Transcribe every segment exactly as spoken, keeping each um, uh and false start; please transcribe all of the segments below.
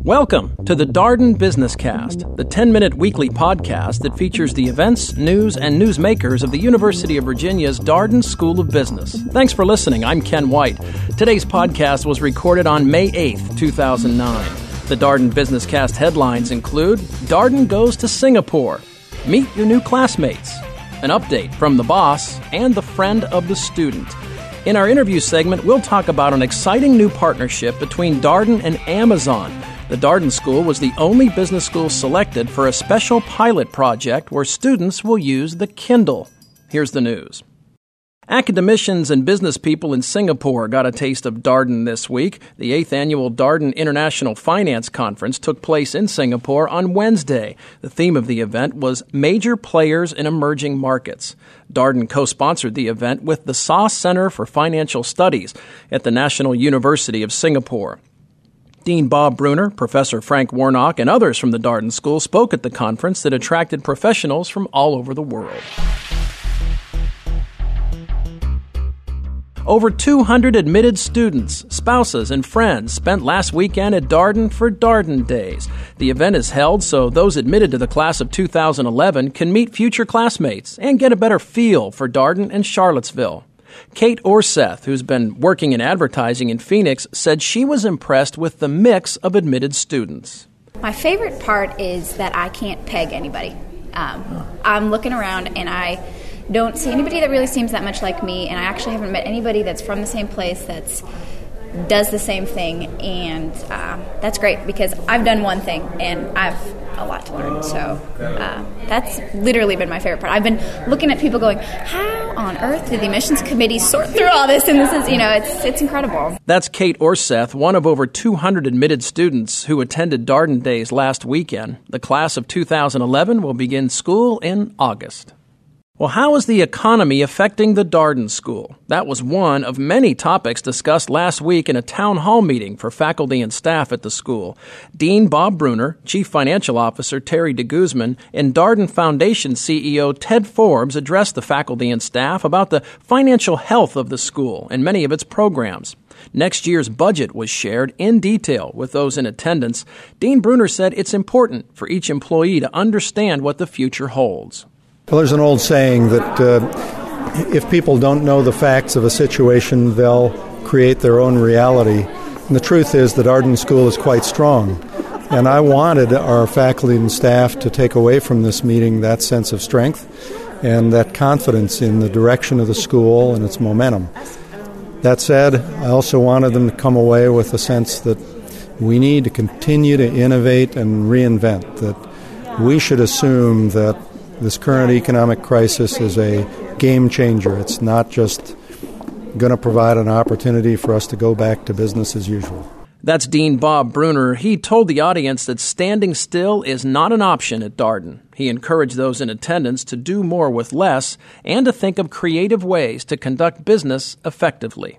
Welcome to the Darden Business Cast, the ten-minute weekly podcast that features the events, news, and newsmakers of the University of Virginia's Darden School of Business. Thanks for listening. I'm Ken White. Today's podcast was recorded on May eighth, two thousand nine. The Darden Business Cast headlines include Darden goes to Singapore, meet your new classmates, an update from the boss, and the friend of the student. In our interview segment, we'll talk about an exciting new partnership between Darden and Amazon. The Darden School was the only business school selected for a special pilot project where students will use the Kindle. Here's the news. Academicians and business people in Singapore got a taste of Darden this week. The eighth annual Darden International Finance Conference took place in Singapore on Wednesday. The theme of the event was Major Players in Emerging Markets. Darden co-sponsored the event with the S A S Center for Financial Studies at the National University of Singapore. Dean Bob Bruner, Professor Frank Warnock, and others from the Darden School spoke at the conference that attracted professionals from all over the world. Over two hundred admitted students, spouses, and friends spent last weekend at Darden for Darden Days. The event is held so those admitted to the class of two thousand eleven can meet future classmates and get a better feel for Darden and Charlottesville. Kate Orseth, who's been working in advertising in Phoenix, said she was impressed with the mix of admitted students. My favorite part is that I can't peg anybody. Um, I'm looking around and I don't see anybody that really seems that much like me, and I actually haven't met anybody that's from the same place that's does the same thing, and uh, that's great because I've done one thing and I've a lot to learn. So uh, that's literally been my favorite part. I've been looking at people going, how on earth did the admissions committee sort through all this? And this is, you know, it's it's incredible. That's Kate Orseth, one of over two hundred admitted students who attended Darden Days last weekend. The class of two thousand eleven will begin school in August. Well, how is the economy affecting the Darden School? That was one of many topics discussed last week in a town hall meeting for faculty and staff at the school. Dean Bob Bruner, Chief Financial Officer Terry DeGuzman, and Darden Foundation C E O Ted Forbes addressed the faculty and staff about the financial health of the school and many of its programs. Next year's budget was shared in detail with those in attendance. Dean Bruner said it's important for each employee to understand what the future holds. Well, there's an old saying that uh, if people don't know the facts of a situation, they'll create their own reality. And the truth is that Darden School is quite strong. And I wanted our faculty and staff to take away from this meeting that sense of strength and that confidence in the direction of the school and its momentum. That said, I also wanted them to come away with a sense that we need to continue to innovate and reinvent, that we should assume that this current economic crisis is a game changer. It's not just going to provide an opportunity for us to go back to business as usual. That's Dean Bob Bruner. He told the audience that standing still is not an option at Darden. He encouraged those in attendance to do more with less and to think of creative ways to conduct business effectively.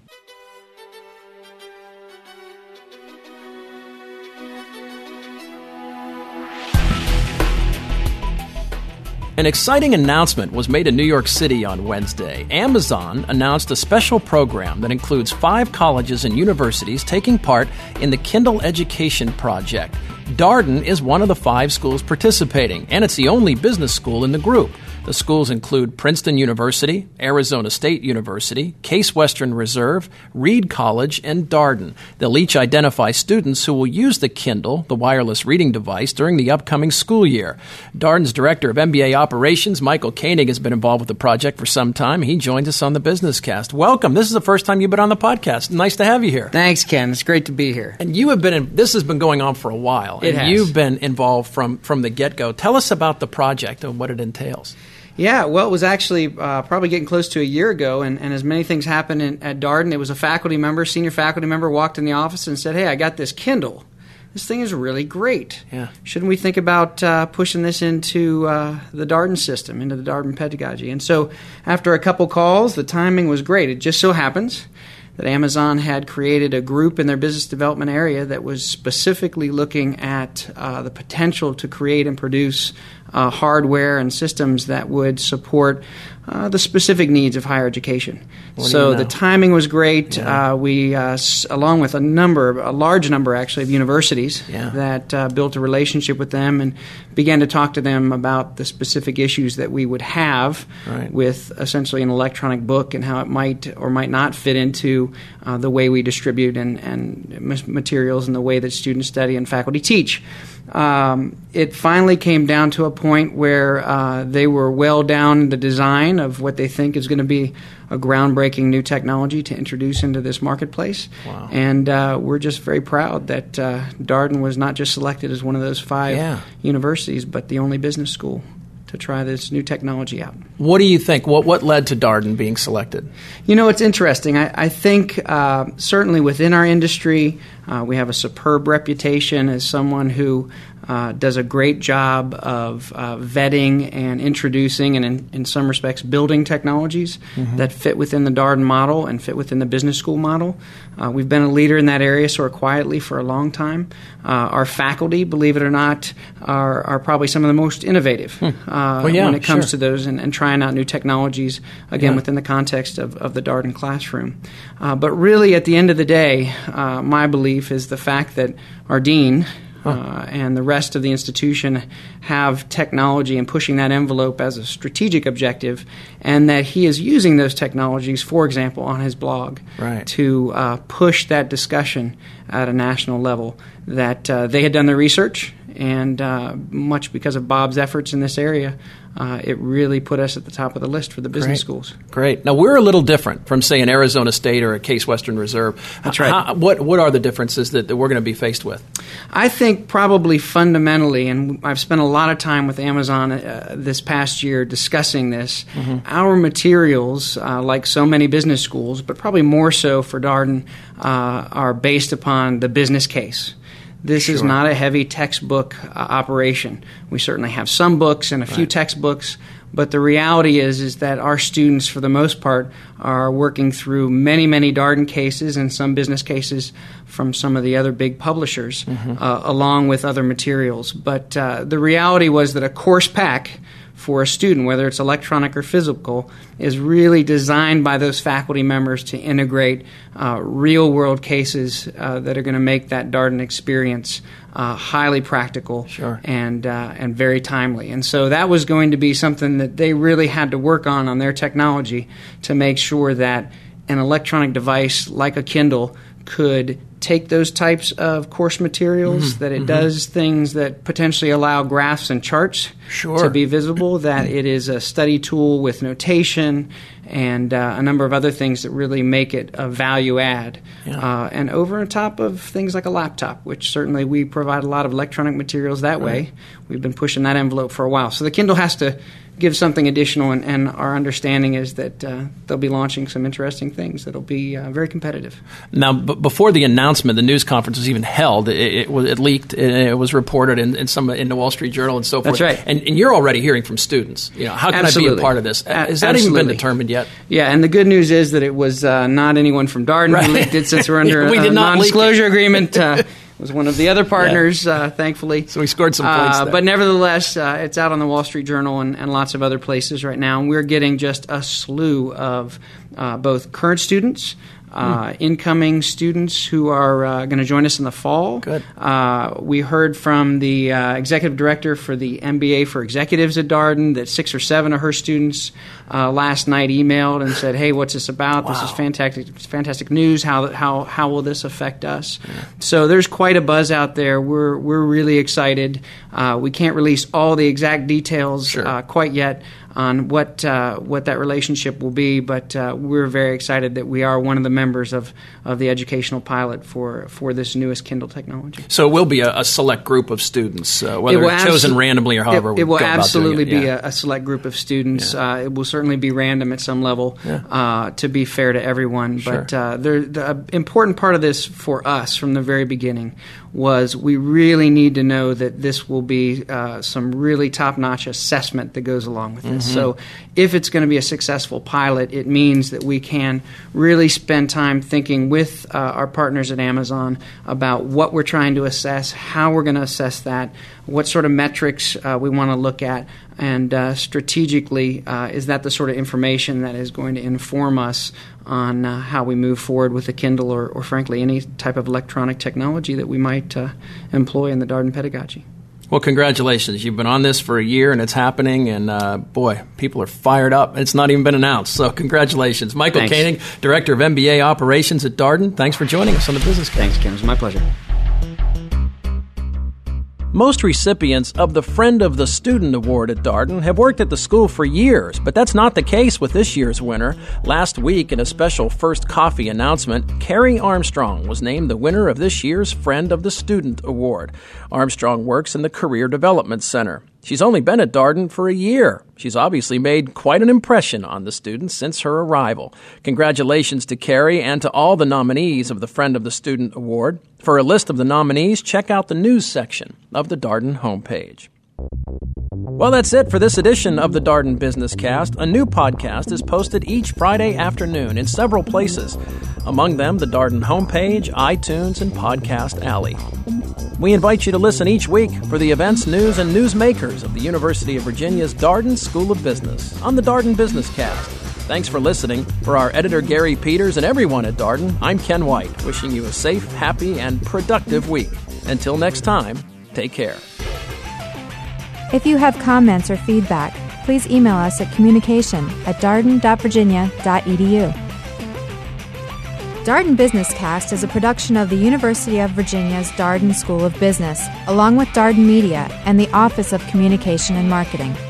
An exciting announcement was made in New York City on Wednesday. Amazon announced a special program that includes five colleges and universities taking part in the Kindle Education Project. Darden is one of the five schools participating, and it's the only business school in the group. The schools include Princeton University, Arizona State University, Case Western Reserve, Reed College, and Darden. They'll each identify students who will use the Kindle, the wireless reading device, during the upcoming school year. Darden's Director of M B A Operations, Michael Koenig, has been involved with the project for some time. He joins us on the Business Cast. Welcome. This is the first time you've been on the podcast. Nice to have you here. Thanks, Ken. It's great to be here. And you have been in, this has been going on for a while. It and has. You've been involved from, from the get-go. Tell us about the project and what it entails. Yeah, well, it was actually uh, probably getting close to a year ago, and, and as many things happened in, at Darden, it was a faculty member, senior faculty member, walked in the office and said, hey, I got this Kindle. This thing is really great. Yeah. Shouldn't we think about uh, pushing this into uh, the Darden system, into the Darden pedagogy? And so after a couple calls, the timing was great. It just so happens that Amazon had created a group in their business development area that was specifically looking at uh, the potential to create and produce uh, hardware and systems that would support uh, the specific needs of higher education. What do so you know? the timing was great. Yeah. Uh, we, uh, s- along with a number, a large number actually, of universities Yeah. that uh, built a relationship with them and began to talk to them about the specific issues that we would have Right. with essentially an electronic book and how it might or might not fit into uh, the way we distribute and, and mas- materials and the way that students study and faculty teach. Um, it finally came down to a point where uh, they were well down the design of what they think is going to be a groundbreaking new technology to introduce into this marketplace. Wow. And uh, we're just very proud that uh, Darden was not just selected as one of those five Yeah. universities, but the only business school to try this new technology out. What do you think? What what led to Darden being selected? You know, it's interesting. I, I think uh, certainly within our industry, uh, we have a superb reputation as someone who uh, does a great job of uh, vetting and introducing and, in, in some respects, building technologies mm-hmm. that fit within the Darden model and fit within the business school model. Uh, we've been a leader in that area sort of quietly for a long time. Uh, our faculty, believe it or not, are, are probably some of the most innovative Hmm. uh, well, yeah, when it comes sure. to those and, and trying out new technologies, again, Yeah. within the context of, of the Darden classroom. Uh, but really, at the end of the day, uh, my belief is the fact that our dean Huh. uh, and the rest of the institution have technology and pushing that envelope as a strategic objective, and that he is using those technologies, for example, on his blog, Right. to uh, push that discussion at a national level. That uh, they had done the research, and uh, much because of Bob's efforts in this area, uh, it really put us at the top of the list for the business Great. schools. Great. Now, we're a little different from, say, an Arizona State or a Case Western Reserve. That's right. How, what, what are the differences that, that we're going to be faced with? I think probably fundamentally, and I've spent a lot of time with Amazon uh, this past year discussing this, mm-hmm. our materials, uh, like so many business schools, but probably more so for Darden, uh, are based upon the business case. This Sure. is not a heavy textbook uh, operation. We certainly have some books and a few Right. textbooks, but the reality is is that our students, for the most part, are working through many, many Darden cases and some business cases from some of the other big publishers, mm-hmm. uh, along with other materials. But uh, the reality was that a course pack for a student, whether it's electronic or physical, is really designed by those faculty members to integrate uh, real-world cases uh, that are going to make that Darden experience uh, highly practical Sure. and uh, and very timely. And so that was going to be something that they really had to work on on their technology to make sure that an electronic device like a Kindle could take those types of course materials, Mm-hmm. that it Mm-hmm. does things that potentially allow graphs and charts Sure. to be visible, that it is a study tool with notation and uh, a number of other things that really make it a value add. Yeah. Uh, and over and top of things like a laptop, which certainly we provide a lot of electronic materials that Right. way. We've been pushing that envelope for a while. So the Kindle has to give something additional, and, and our understanding is that uh, they'll be launching some interesting things that'll be uh, very competitive. Now, b- before the announcement, the news conference was even held. It, it, was, it leaked. It, it was reported in, in some in the Wall Street Journal and so forth. That's right. And, and you're already hearing from students. You know, how can I be Absolutely. a part of this? A- Has that even absolutely. been determined yet? Yeah, and the good news is that it was uh, not anyone from Darden Right. who leaked it, since we're under We a, did a not leak it. non-disclosure agreement. Uh, it was one of the other partners, uh, thankfully. So we scored some points Uh, there. but nevertheless, uh, it's out on the Wall Street Journal and, and lots of other places right now. And we're getting just a slew of uh, both current students, uh, incoming students who are uh, going to join us in the fall. Good. Uh, we heard from the uh, executive director for the M B A for executives at Darden that six or seven of her students uh, last night emailed and said, "Hey, what's this about? This is Wow. fantastic, fantastic news. How how how will this affect us?" So there's quite a buzz out there. We're we're really excited. Uh, we can't release all the exact details Sure. uh, quite yet on what uh, what that relationship will be, but uh, we're very excited that we are one of the members of, of the educational pilot for, for this newest Kindle technology. So it will be a, a select group of students, uh, whether It will it's chosen abso- randomly or however It, we it will go about absolutely doing it. be Yeah. a, a select group of students. Yeah. Uh, it will certainly be random at some level, Yeah. uh, to be fair to everyone. Sure. But uh, there, the important part of this for us from the very beginning was we really need to know that this will be uh, some really top-notch assessment that goes along with this. Mm-hmm. So if it's going to be a successful pilot, it means that we can really spend time thinking with uh, our partners at Amazon about what we're trying to assess, how we're going to assess that, what sort of metrics uh, we want to look at, and uh, strategically, uh, is that the sort of information that is going to inform us on uh, how we move forward with the Kindle or, or, frankly, any type of electronic technology that we might uh, employ in the Darden pedagogy. Well, congratulations. You've been on this for a year, and it's happening, and, uh, boy, people are fired up. It's not even been announced, so congratulations. Michael Thanks. Koenig, Director of M B A Operations at Darden, thanks for joining us on the Business Cast. Thanks, Ken. It was my pleasure. Most recipients of the Friend of the Student Award at Darden have worked at the school for years, but that's not the case with this year's winner. Last week, in a special First Coffee announcement, Carrie Armstrong was named the winner of this year's Friend of the Student Award. Armstrong works in the Career Development Center. She's only been at Darden for a year. She's obviously made quite an impression on the students since her arrival. Congratulations to Carrie and to all the nominees of the Friend of the Student Award. For a list of the nominees, check out the news section of the Darden homepage. Well, that's it for this edition of the Darden Business Cast. A new podcast is posted each Friday afternoon in several places, among them the Darden homepage, iTunes, and Podcast Alley. We invite you to listen each week for the events, news, and newsmakers of the University of Virginia's Darden School of Business on the Darden Business Cast. Thanks for listening. For our editor, Gary Peters, and everyone at Darden, I'm Ken White, wishing you a safe, happy, and productive week. Until next time, take care. If you have comments or feedback, please email us at communication at darden dot virginia dot e d u. Darden Business Cast is a production of the University of Virginia's Darden School of Business, along with Darden Media and the Office of Communication and Marketing.